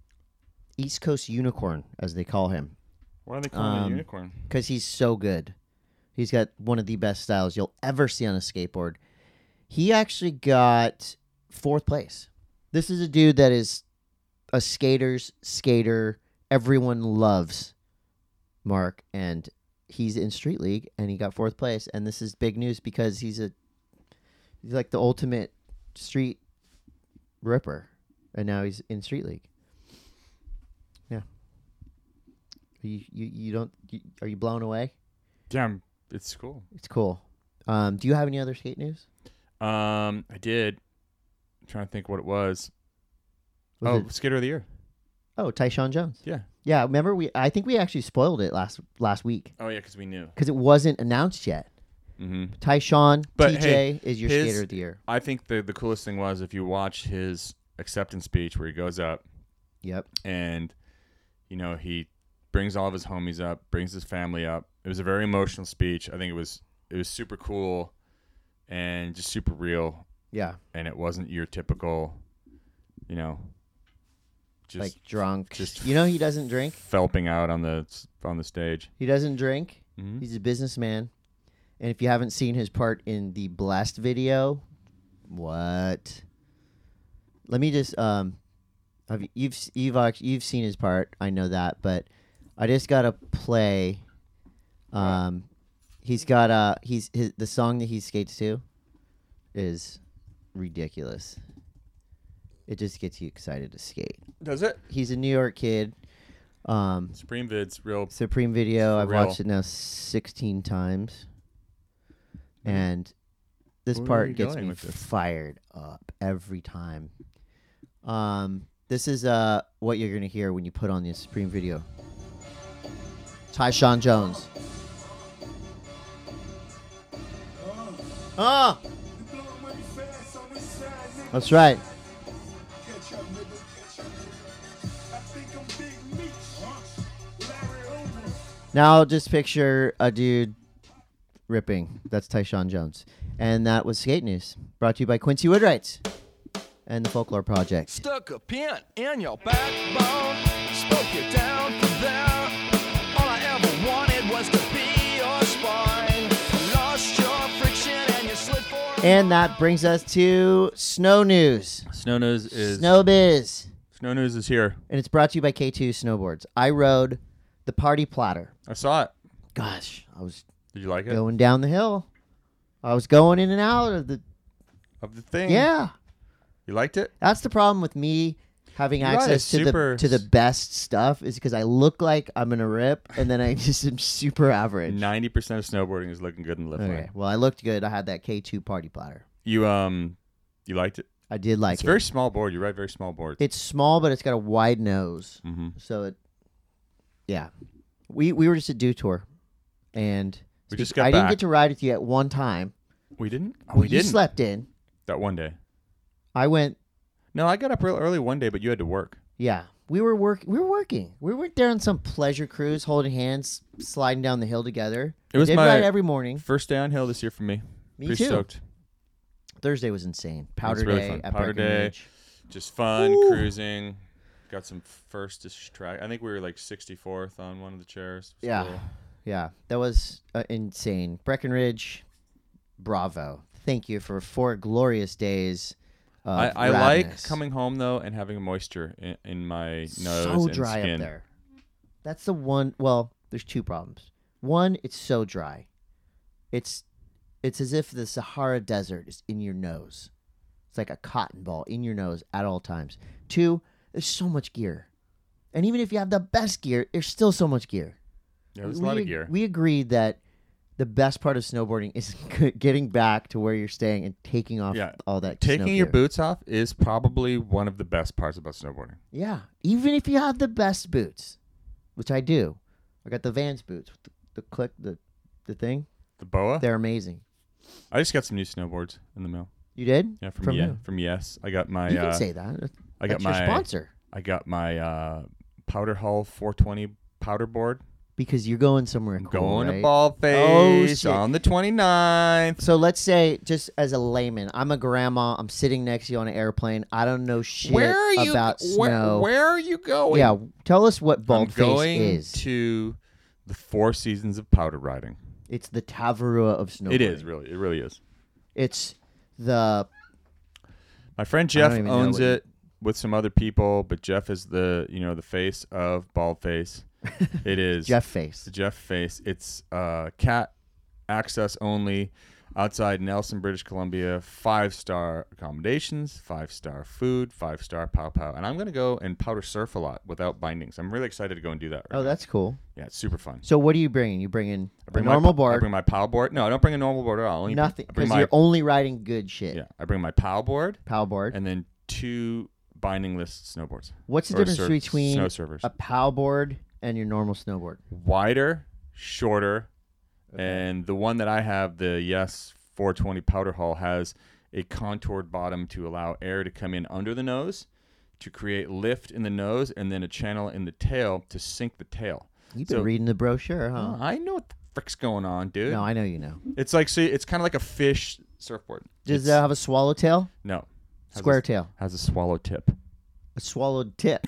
East Coast Unicorn, as they call him, Why are they calling it Um, a unicorn? because he's so good. He's got one of the best styles you'll ever see on a skateboard. He actually got fourth place. This is a dude that is a skater's skater. Everyone loves Mark, and he's in Street League, and he got fourth place. And this is big news because he's a he's like the ultimate street ripper, and now he's in Street League. Yeah. You you, you don't you, are you blown away? Damn, it's cool. It's cool. Um, do you have any other skate news? Um, I did. I'm trying to think what it was. Was oh, it- Skater of the Year. oh, Tyshawn Jones. Yeah. Yeah, remember we? I think we actually spoiled it last last week Oh yeah, because we knew. because it wasn't announced yet. Mm-hmm. Tyshawn But, T J hey, is your his- skater of the year. I think the the coolest thing was if you watch his acceptance speech where he goes up Yep. and you know he brings all of his homies up, brings his family up. It was a very emotional speech. I think it was it was super cool and just super real, Yeah. and it wasn't your typical, you know, just like drunk. just you know he doesn't drink. felping out on the on the stage. He doesn't drink. Mm-hmm. He's a businessman. And if you haven't seen his part in the Blessed video, What? Let me just um, have you, you've s- you've act- you've seen his part. I know that, but I just gotta play. Um, he's got uh he's his, the song that he skates to is ridiculous. It just gets you excited to skate. Does it? He's a New York kid. Um, Supreme Vids, real. Supreme Video. For I've real. watched it now sixteen times, and this Where are part you gets going me with this? fired up every time. Um, this is uh what you're gonna hear when you put on the Supreme Video. Tyshawn Jones. Ah, that's right. Now just picture a dude ripping. That's Tyshawn Jones. And that was Skate News, brought to you by Quincy Woodwrights and the Folklore Project. Stuck a pin in your backbone, spoke you down from there. All I ever wanted was to be your spine. Lost your friction and you slid for. And that brings us to Snow News. Snow News is Snow Biz. Snow News is here. And it's brought to you by K two Snowboards. I rode the Party Platter. I saw it. Gosh, I was Did you like it? going down the hill. I was going in and out of the. Of the thing. Yeah. You liked it? That's the problem with me having You got a access to super the to the best stuff is because I look like I'm gonna rip and then I just am super average. Ninety percent of snowboarding is looking good in lift Okay. line. Well, I looked good. I had that K two Party Platter. You um, you liked it? I did like It's it. a very small board. You ride very small boards. It's small, but it's got a wide nose, mm-hmm. so it. Yeah, we we were just at Dew Tour, and We just got I didn't back. get to ride with you at one time. We didn't. Oh, Well, we you didn't. slept in. That one day. I went. No, I got up real early one day, but you had to work. Yeah, we were work. We were working. We weren't there on some pleasure cruise, holding hands, sliding down the hill together. It was I did my- ride every morning. First day on hill this year for me. Me Pretty too. stoked. Thursday was insane. Powder really day fun. at Powder day. Breckenridge. Just fun Woo. cruising. Got some first track. I think we were like sixty-fourth on one of the chairs. It was Yeah, cool. yeah, that was uh, insane. Breckenridge, bravo! Thank you for four glorious days. Of I, I like radness. coming home though and having moisture in, in my nose so and dry skin. up there. That's the one. Well, there's two problems. One, it's so dry. It's it's as if the Sahara Desert is in your nose. It's like a cotton ball in your nose at all times. Two, there's so much gear, and even if you have the best gear, there's still so much gear. Yeah, there's a we, lot of gear. We agreed that the best part of snowboarding is getting back to where you're staying and taking off Yeah, all that snow Taking your gear. boots off is probably one of the best parts about snowboarding. Yeah, even if you have the best boots, which I do. I got the Vans boots with the, the click, the the thing. The boa. They're amazing. I just got some new snowboards in the mail. You did? Yeah, from, From Ye- who? from Yes. I got my. You can uh, say that. I got That's my your sponsor I got my uh, Powder Hull four twenty powder board. because you're going somewhere I'm cool, going right? to Bald Oh, Face shit. on the twenty-ninth. So let's say, just as a layman, I'm a grandma. I'm sitting next to you on an airplane. I don't know shit Where are you? about where, snow. where are you going? Yeah, tell us what I'm Bald Face going is. to the Four Seasons of powder riding. It's the Tavarua of snowboarding. It is really. It really is. It's the My friend I don't Jeff even know owns what he- it with some other people, but Jeff is the you know the face of Bald Face. It is Jeff Face. the Jeff face. It's uh, cat access only, outside Nelson, British Columbia. Five star accommodations, five star food, five star pow pow. And I'm gonna go and powder surf a lot without bindings. I'm really excited to go and do that. Right Oh, now. that's cool. yeah, it's super fun. So what are you bringing? You bringing I a bring normal my, board? I bring my pow board. No, I don't bring a normal board at all. Only Nothing, I bring because my you're only riding good shit. yeah. I bring my pow board Pow board. and then two bindingless snowboards. What's the or difference surf- between snow servers? a pow board and your normal snowboard? Wider, shorter, and the one that I have, the Yes four twenty Powder Hull, has a contoured bottom to allow air to come in under the nose, to create lift in the nose, and then a channel in the tail to sink the tail. You've been So- reading the brochure, huh? Oh, I know what the frick's going on, dude. No, I know you know. It's like see, it's kind of like a fish surfboard. Does It's- that have a swallowtail? no Has Square a, tail. has a swallow tip. A swallowed tip.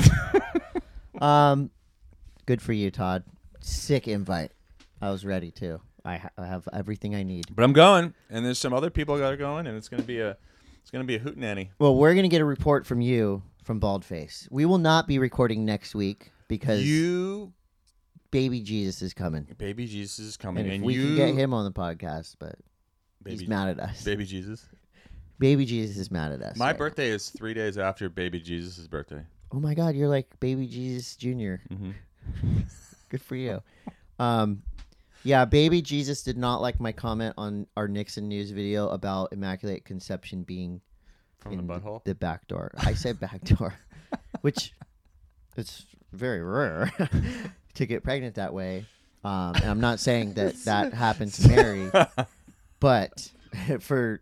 um, good for you, Todd. Sick invite. I was ready too. I, ha- I have everything I need. But I'm going, and there's some other people that are going, and it's going to be a It's gonna be a hootenanny. Well, we're gonna get a report from you from Baldface. We will not be recording next week because You, baby Jesus is coming, baby Jesus is coming, and if and we you can get him on the podcast, but baby, he's mad at us. baby Jesus. Baby Jesus is mad at us. My right birthday is three days after baby Jesus' birthday. now. Oh my God, you're like baby Jesus Junior Mm-hmm. Good for you. Um, yeah, baby Jesus did not like my comment on our Nixon news video about Immaculate Conception being From in the butthole. the back door. I said back door, which it's very rare to get pregnant that way. Um, and I'm not saying that that happened to Mary, but for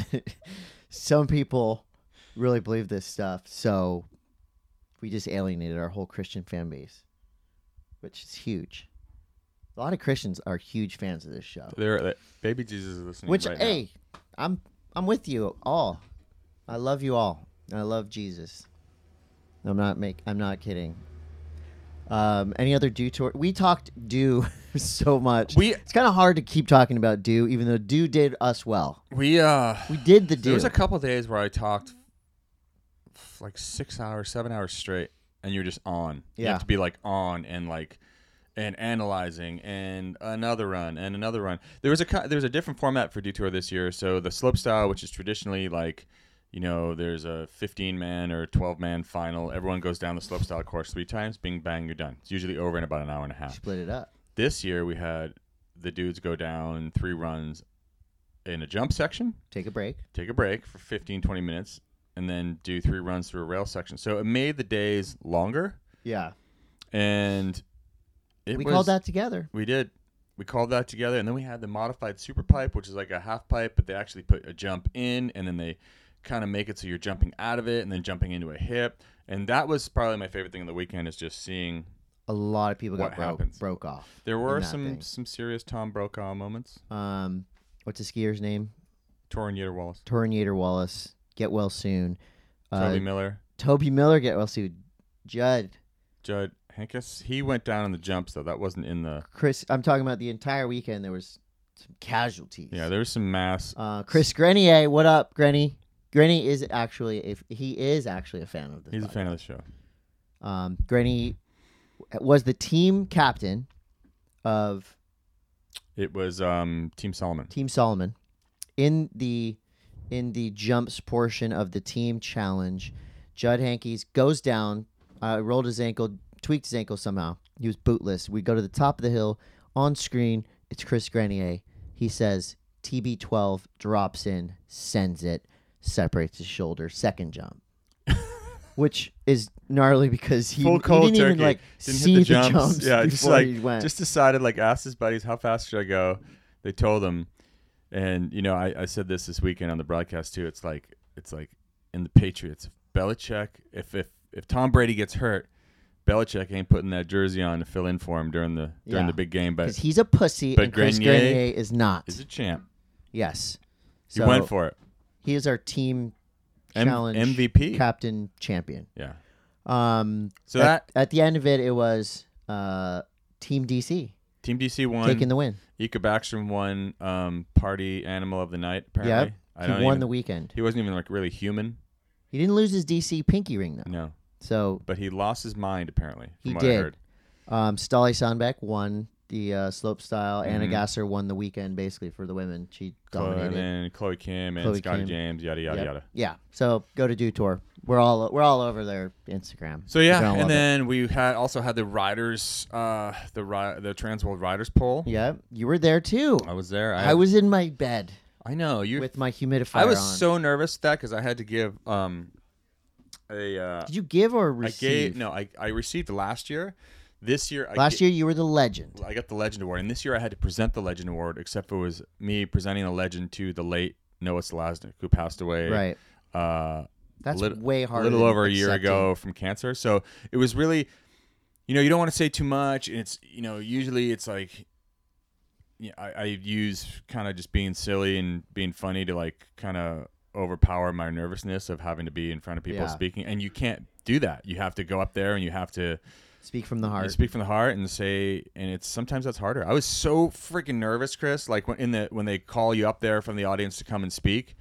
some people really believe this stuff. So we just alienated our whole Christian fan base, which is huge. A lot of Christians are huge fans of this show. There, baby Jesus is listening. Which, right hey, I'm I'm with you all. I love you all. I love Jesus. I'm not make. I'm not kidding. Um, any other do tour? We talked do so much. We- it's kind of hard to keep talking about do, even though do did us well. now. We uh, We did the do. there was a couple days where I talked f- like six hours, seven hours straight, and you're just on. You Yeah. have to be like on and like and analyzing and another run and another run. There was a ki- there was a different format for Detour this year. So the slope style, which is traditionally like, you know, there's a fifteen man or twelve man final. Everyone goes down the slope style course three times. Bing bang, you're done. It's usually over in about an hour and a half. Split it up. This year we had the dudes go down three runs in a jump section, Take a break. take a break for fifteen, twenty minutes, and then do three runs through a rail section. So it made the days longer, Yeah. and it we was, called that together. We did. We called that together, and then we had the modified super pipe, which is like a half pipe, but they actually put a jump in, and then they kind of make it so you're jumping out of it and then jumping into a hip. And that was probably my favorite thing on the weekend, is just seeing. A lot of people What got broke, happens? broke off. There were in that some thing. some serious Tom Brokaw moments. Um, what's the skier's name? Torin Yater Wallace, Torin Yater Wallace. Get well soon. Uh, Toby Miller, Toby Miller. Get well soon. Judd. Judd Hankus. He went down in the jumps though. That wasn't in the. Chris. I'm talking about the entire weekend. There was some casualties. Yeah, there was some mass. Uh, Chris Grenier. What up, Grenny? Grenny is actually a, he is actually a fan of this. He's a podcast. fan of the show. Um, Grenny was the team captain of It was um, Team Solomon. Team Solomon in the in the jumps portion of the team challenge. Judd Hankes goes down, uh, rolled his ankle, tweaked his ankle somehow. He was bootless. We go to the top of the hill. On screen, it's Chris Grenier. He says T B twelve, drops in, sends it, separates his shoulder, second jump. Which is gnarly because he, Full he cold didn't even turkey. like Didn't see hit the the jumps. jumps Yeah, before just like he went. just decided like asked his buddies how fast should I go. They told him, and you know I, I said this this weekend on the broadcast too. It's like it's like in the Patriots, if Belichick, if if if Tom Brady gets hurt, Belichick ain't putting that jersey on to fill in for him during the during Yeah. the big game. But Because he's a pussy but and Chris Grenier Grenier is not. he's a champ. Yes. He So went for it. he is our team M- challenge M V P. captain champion. Yeah. Um, So at, that at the end of it, it was uh, Team D C Team D C won. taking the win. Ika Backstrom won um, party animal of the night. Apparently, Yep. I He don't won even, the weekend. He wasn't even like really human. He didn't lose his D C pinky ring though. No, So but he lost his mind apparently. From He what I did. heard. um, Stali Sandbeck won the uh, slope style. Anna Mhm. Gasser won the weekend basically for the women. She Chloe, dominated. and then Chloe Kim and Chloe Scotty Kim. James, yada yada Yep. yada. Yeah. So go to Do Tour. We're all we're all over their Instagram. So You're yeah, gonna love and it. then we had also had the riders, uh, the ri- the Trans World Riders poll. Yeah, you were there too. I was there. I, was in my bed I know you. with my humidifier I was on. so nervous with that because I had to give um a. Uh, Did you give or I receive? gave no. I I received last year. This year, I Last ga- year you were the legend. I got the Legend Award, and this year I had to present the Legend Award, except for it was me presenting the Legend to the late Noah Selaznick, who passed away. Right. Uh, That's lit- way a harder. little than over a year accepting. ago from cancer. So it was really, you know, you don't want to say too much. And it's, you know, usually it's like, yeah, I, I use kind of just being silly and being funny to like kind of overpower my nervousness of having to be in front of people Yeah. speaking. And you can't do that. You have to go up there and you have to Speak from the you heart. speak from the heart and say, and it's sometimes that's harder. I was so freaking nervous, Chris. Like when in the when they call you up there from the audience to come and speak,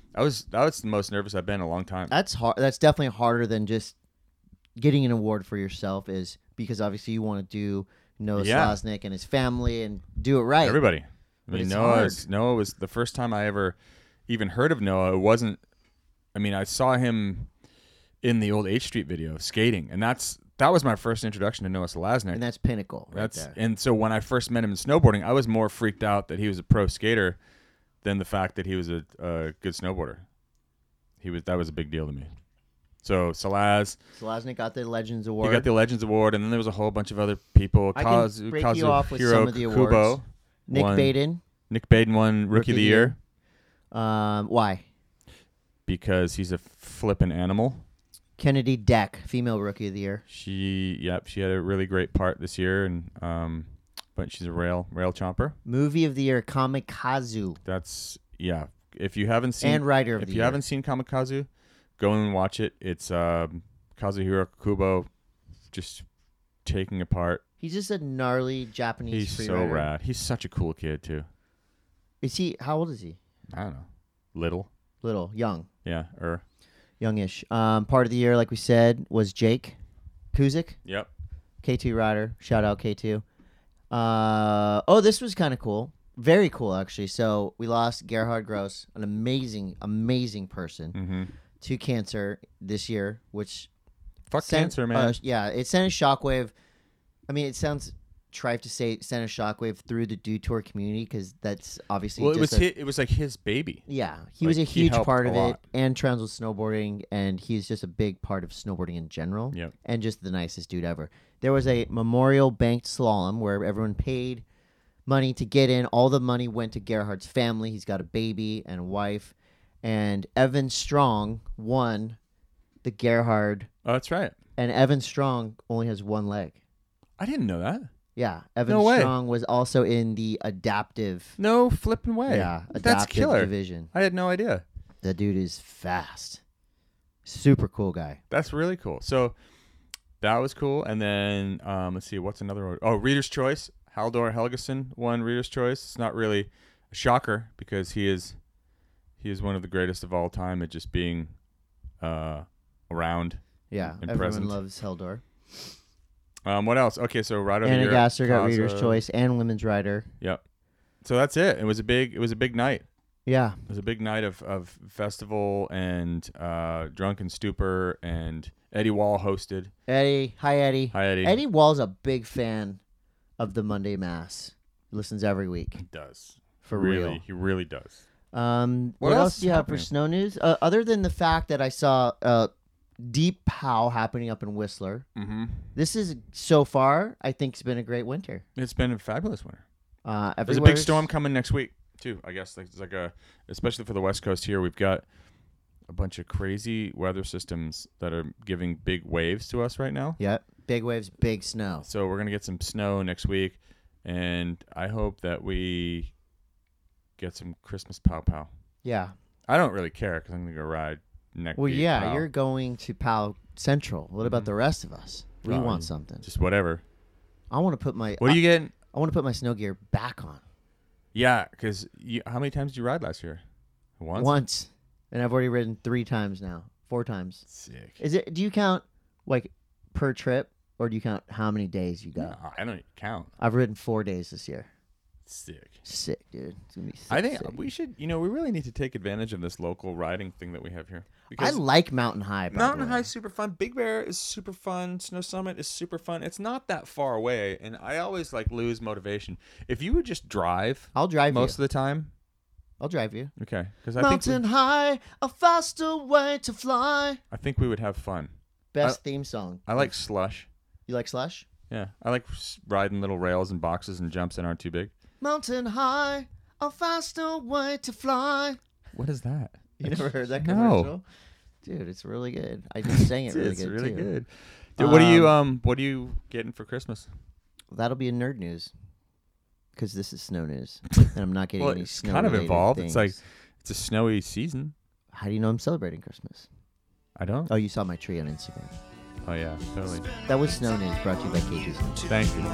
I was that was the most nervous I've been in a long time. That's hard. That's definitely harder than just getting an award for yourself, is because obviously you want to do Noah Yeah. Slaznick and his family and do it right. Everybody. I But mean, it's Noah. hard. is- Noah was the first time I ever even heard of Noah. It wasn't. I mean, I saw him in the old H Street video skating, and that's that was my first introduction to Noah Slaznick. And that's pinnacle. Right That's there. and so when I first met him in snowboarding, I was more freaked out that he was a pro skater than the fact that he was a, a good snowboarder. He was that was a big deal to me. So Salaz, Slaznick got the Legends Award. he got the Legends Award, and then there was a whole bunch of other people. I can Kazu, break you off with Kazuhiro some of the awards. Kubo Nick won- Baden. Nick Baden won Rookie, of the Year, Um, why? because he's a flippin' animal. Kennedy Deck, female Rookie of the Year. She, yep, she had a really great part this year, and um, but she's a rail rail chomper. Movie of the Year, Kamikaze. That's yeah. If you haven't seen And Writer of if the you Year. haven't seen Kamikaze, go and watch it. It's um, Kazuhiro Kubo just taking apart. He's just a gnarly Japanese He's free so rider. rad. He's such a cool kid too. Is he? How old is he? I don't know, little, Little, young, yeah, er, youngish. Um, part of the year, like we said, was Jake Kuzik, yep. K two rider. Shout out K two. Uh, oh, this was kind of cool. Very cool, actually. So we lost Gerhard Gross, an amazing, amazing person, Mm-hmm. to cancer this year, which Fuck sent- cancer, man. uh, yeah, it sent a shockwave. I mean, it sounds trite to say it sent a shockwave through the Dew Tour community, because that's obviously well, it was just a- hi- it was like his baby. yeah, he was a Like, he huge helped part a of it, lot. and Trans was snowboarding, and he's just a big part of snowboarding in general, Yep. and just the nicest dude ever. There was a memorial banked slalom where everyone paid money to get in. All the money went to Gerhard's family. He's got a baby and a wife, and Evan Strong won the Gerhard, Oh, that's right. and Evan Strong only has one leg. I didn't know that. Yeah, Evan No way. Strong was also in the adaptive, No flipping way. yeah, that's adaptive killer. division. I had no idea. That dude is fast, super cool guy. That's really cool. So that was cool. And then um, let's see, what's another one? Oh, Reader's Choice. Haldor Helgeson won Reader's Choice. It's not really a shocker because he is he is one of the greatest of all time at just being uh, around. Yeah, And everyone present. loves Heldor. Um, what else? Okay, so Rider of the Anna Year. Gasser got Kaza. Reader's Choice and Women's Rider. Yep. So that's it. It was a big. It was a big night. Yeah, It was a big night of, of festival and uh, Drunken Stupor, and Eddie Wall hosted. Eddie. Hi, Eddie. Hi, Eddie. Eddie Wall's a big fan of the Monday Mass. He listens every week, He does. for really, real. He really does. Um, What what, else else is do you have for happening? snow news? Uh, other than the fact that I saw uh, Deep Pow happening up in Whistler. Mm-hmm. This is, so far, I think it's been a great winter. It's been a fabulous winter. Uh, There's a big everywhere's- storm coming next week too. I guess like, it's like a, especially for the West Coast here, we've got a bunch of crazy weather systems that are giving big waves to us right now. Yep, big waves, big snow. So we're gonna get some snow next week, and I hope that we get some Christmas pow pow. Yeah. I don't really care because I'm gonna go ride neck. Well, deep yeah, pow. you're going to Pow Central. What about Mhm. the rest of us? We Oh, want something. just whatever. I want to put my. What are you getting? I, I want to put my snow gear back on Yeah, because how many times did you ride last year? Once. once, and I've already ridden three times now, four times. Sick. Is it? Do you count like per trip, or do you count how many days you got? No, I don't count. I've ridden four days this year. Sick. Sick, dude. It's gonna be sick, I think sick. we should, you know, we really need to take advantage of this local riding thing that we have here. I Because like Mountain High. By the Mountain way. High is super fun. Big Bear is super fun. Snow Summit is super fun. It's not that far away, and I always like lose motivation. If you would just drive I'll drive most you. of the time, I'll drive you. okay, because I think Mountain we, High, a faster way to fly. I think we would have fun. Best theme song. I like slush. You like Slush? Yeah, I like s- riding little rails and boxes and jumps that aren't too big. Mountain High, a faster way to fly. What is that? You never heard that No. commercial? Dude, it's really good. I just sang it really it's good really too. good. Dude, what are you Um, um? What are you getting for Christmas? That'll be in nerd news because this is snow news, and I'm not getting Well, any it's snow. kind of involved. Things. It's like it's a snowy season. How do you know I'm celebrating Christmas? I don't. Oh, you saw my tree on Instagram. Oh yeah, totally. That was snow news brought to you by K two. Thank you.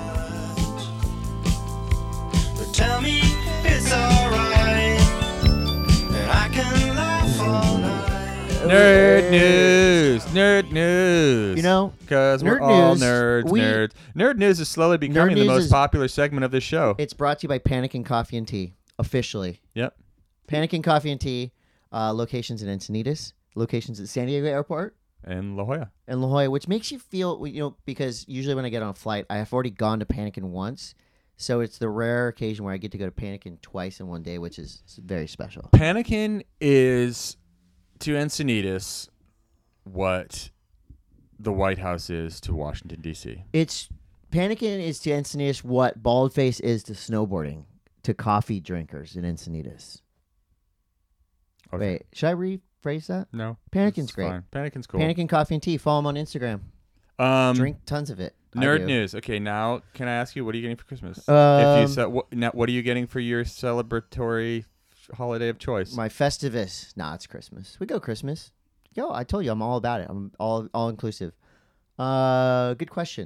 But tell me it's alright that I can laugh Nerd news. Nerd news. You know, because we're nerd all news, nerds. we- nerds. Nerd news is slowly becoming the news most is- popular segment of this show. it's brought to you by Panic and Coffee and Tea, officially. Yep. Panic and Coffee and Tea, uh, locations in Encinitas, locations at San Diego Airport, And La Jolla. and La Jolla, which makes you feel, you know, because usually when I get on a flight, I have already gone to Panikin once. So it's the rare occasion where I get to go to Panikin twice in one day, which is very special. Panikin is to Encinitas what the White House is to Washington, D C. It's Panikin is to Encinitas what Baldface is to snowboarding to coffee drinkers in Encinitas. Okay. Wait, should I rephrase that? No. Panikin's it's great. fine. Panikin's cool. Panikin Coffee and Tea. Follow them on Instagram. Um, Drink tons of it. I Nerd do. news. Okay, now can I ask you what are you getting for Christmas? if Um, you ce- what, now, what are you getting for your celebratory holiday of choice? My Festivus. Nah, it's Christmas. We go Christmas. Yo, I told you I'm all about it. I'm all all inclusive. Uh, good question.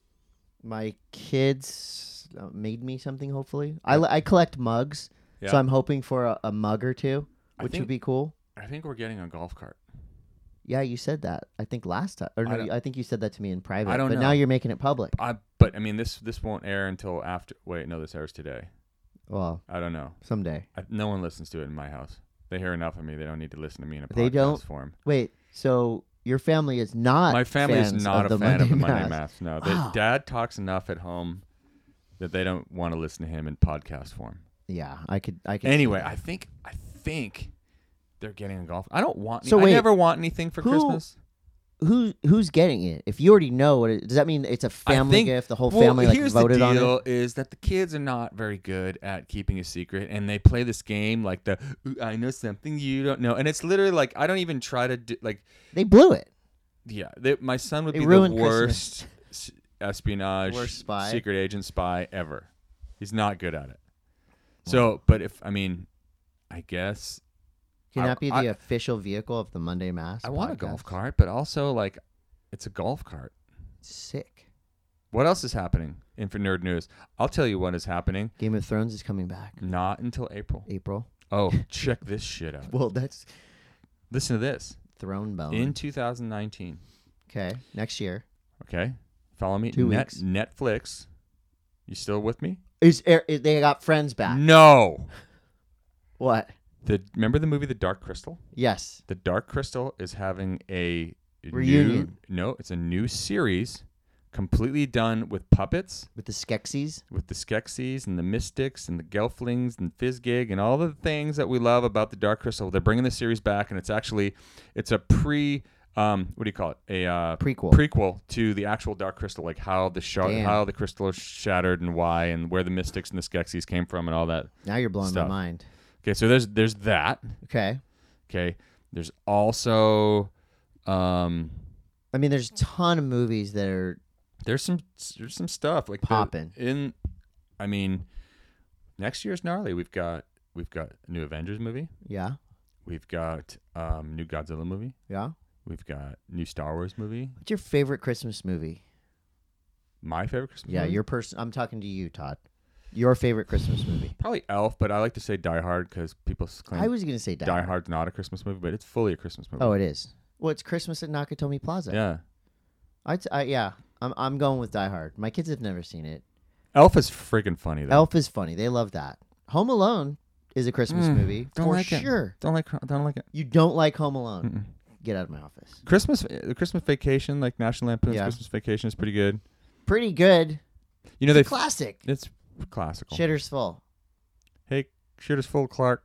My kids uh, made me something. Hopefully, I, I collect mugs, Yeah. so I'm hoping for a, a mug or two, I which think- would be cool. I think we're getting a golf cart. Yeah, you said that. I think last time, or I no, don't- I, think you said that to me in private. I don't but know. now you're making it public. I but I mean this this won't air until after. Wait, no, this airs today. Well, I don't know. someday. I, no one listens to it in my house. They hear enough of me. They don't need to listen to me in a They podcast don't? form. Wait, so your family is not My family is fans not of a the fan Monday of the Monday Mass. Mass. No, they, Wow. Dad talks enough at home that they don't want to listen to him in podcast form. Yeah, I could. I could. see Anyway, that. I think I think they're getting a golf. I don't want. So I wait, never want anything for who- Christmas. who who's getting it? If you already know what it does, that mean it's a I family think- gift? The whole Well, family like here's voted the on deal: it. is that the kids are not very good at keeping a secret, and they play this game like the "Ooh, I know something you don't know, and it's literally like I don't even try to do like They blew it. yeah. They, my son would They be the ruined worst s- espionage, Worst spy. secret agent spy ever. He's not good at it. So, but if I mean, I guess Can I- that be the I- official vehicle of the Monday Mass? I want a podcast? golf cart, but also like it's a golf cart. Sick. What else is happening in for nerd news? I'll tell you what is happening. Game of Thrones is coming back. Not until April. April. Oh, check this shit out. Well, that's Listen to this. Throne Bone. In two thousand nineteen, Okay, next year. okay? Follow me. Two Net, weeks. Netflix. You still with me? Is, er, is they got Friends back? No. What? The remember the movie The Dark Crystal? Yes. The Dark Crystal is having a Reunion? New, no, it's a new series, completely done with puppets, With the Skeksis. with the Skeksis and the Mystics and the Gelflings and Fizzgig and all the things that we love about the Dark Crystal. They're bringing the series back, and it's actually it's a pre um what do you call it a uh, Prequel. prequel to the actual Dark Crystal, like how the sh- Damn. how the crystal is shattered and why and where the Mystics and the Skeksis came from and all that. Now you're blowing Stuff. my mind. Okay, so there's there's that. Okay. Okay, there's also um I mean, there's a ton of movies that are there's some there's some stuff like the- Poppin'. in. I mean, next year's gnarly. We've got we've got a new Avengers movie. yeah, We've got um new Godzilla movie. yeah. We've got new Star Wars movie. What's your favorite Christmas movie? My favorite Christmas Yeah, movie? your person. I'm talking to you, Todd. Your favorite Christmas movie? Probably Elf, but I like to say Die Hard because people s- claim I was gonna say Die, Die Hard. Hard's not a Christmas movie, but it's fully a Christmas movie. Oh, it is. Well, it's Christmas at Nakatomi Plaza. yeah. I'd, I yeah. I'm I'm going with Die Hard. My kids have never seen it. Elf is freaking funny though. Elf is funny. They love that. Home Alone is a Christmas Mm, movie don't for like it. sure. Don't like don't like it. You don't like Home Alone? Mm-mm. Get out of my office. Christmas the Christmas Vacation, like National Lampoon's Yeah. Christmas Vacation, is pretty good. Pretty good. You know they Classic. it's classical. Shitter's full. Hey, shitter's full, Clark.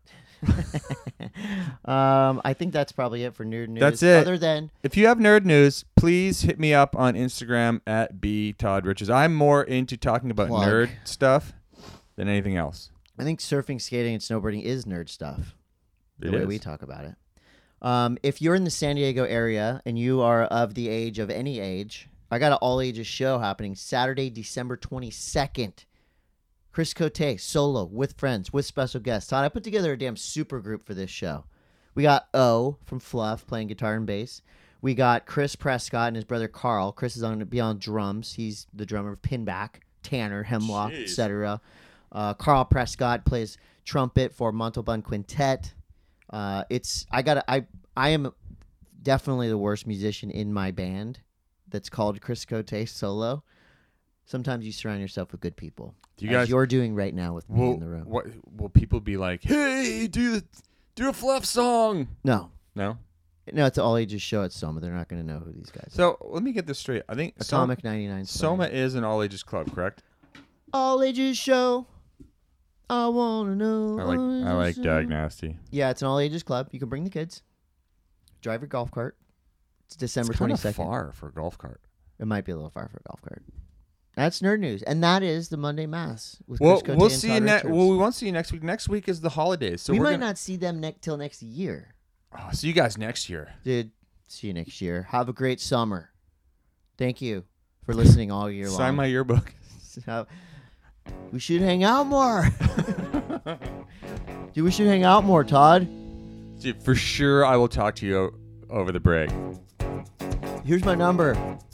um, I think that's probably it for nerd news. That's it. Other than If you have nerd news, please hit me up on Instagram at b todd riches. I'm more into talking about Plug. nerd stuff than anything else. I think surfing, skating, and snowboarding is nerd stuff. The It way is. we talk about it. Um, if you're in the San Diego area and you are of the age of any age, I got an all ages show happening Saturday, December twenty-second. Chris Cote, solo, with friends, with special guests. Todd, I put together a damn super group for this show. We got O from Fluff playing guitar and bass. We got Chris Prescott and his brother Carl. Chris is going to be on drums. He's the drummer of Pinback, Tanner, Hemlock, Jeez. et cetera. Uh, Carl Prescott plays trumpet for Montalban Quintet. Uh, it's I got I I am definitely the worst musician in my band that's called Chris Cote Solo. Sometimes you surround yourself with good people. Do you as guys- you're doing right now with me Will, in the room. what, will people be like, hey, do the, do a fluff song? No. No? No, it's an all ages show at Soma. They're not going to know who these guys are. So let me get this straight. I think Atomic ninety-nine. Soma, Soma is an all ages club, correct? All ages show. I want to know. I like I like Dag Nasty. Yeah, it's an all ages club. You can bring the kids. Drive your golf cart. It's December It's kind of twenty-second. far for a golf cart. It might be a little far for a golf cart. That's nerd news, and that is the Monday Mass with Well, Chris Cote we'll and see Todd you next. Richards. Well, we won't see you next week. Next week is the holidays, so we we're might gonna not see them ne- till next year, oh, see you guys next year. dude. See you next year. Have a great summer. Thank you for listening all year long. Sign my yearbook. So, we should hang out more. Dude, we should hang out more, Todd. Dude, for sure, I will talk to you o- over the break. Here's my number.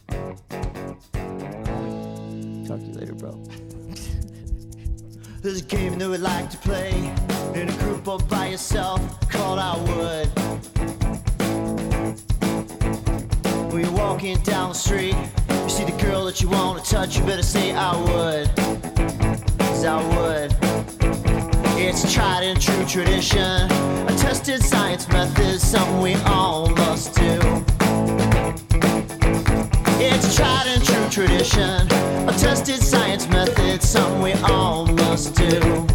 Talk to you later, bro. There's a game that we like to play in a group or by yourself called I Would. When you're walking down the street, you see the girl that you want to touch, you better say I would. 'Cause I would. It's a tried and true tradition, a tested science method, something we all must do. It's a tried and true tradition, a tested science method, something we all must do.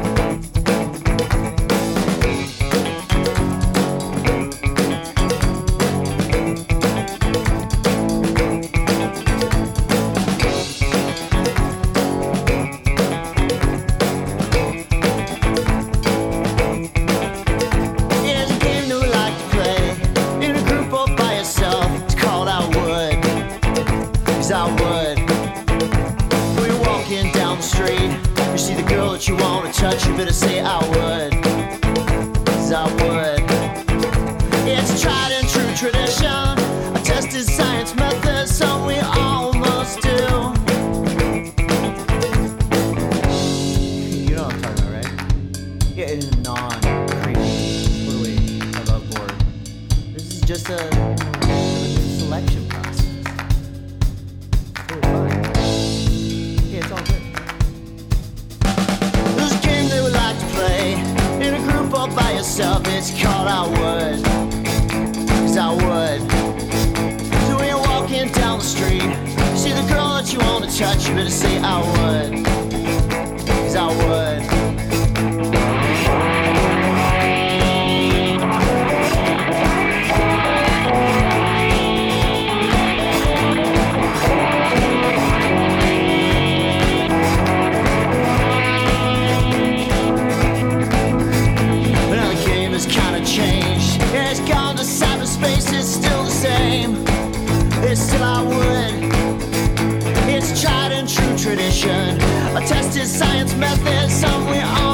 It's a game that we like to play in a group or by yourself. It's called I Would. 'Cause I would. When you're walking down the street, you see the girl that you want to touch, you better say I would. 'Cause I would. It's a tried and true tradition, a tested science method, something we all must do. You know what I'm talking about, right? Yeah, in a non-creepy, totally above board. This is just a, a selection process. Totally fine. Yeah, it's all good. There's a game that we like to play in a group or by yourself. It's called I Would. 'Cause I would. So when you're walking down the street, you see the girl that you want to touch, you better say I would. 'Cause I would. But now the game has kinda changed. It's gone to cyberspace, it's still the same. It's still I would. It's a tried and true tradition, a tested science method, something we all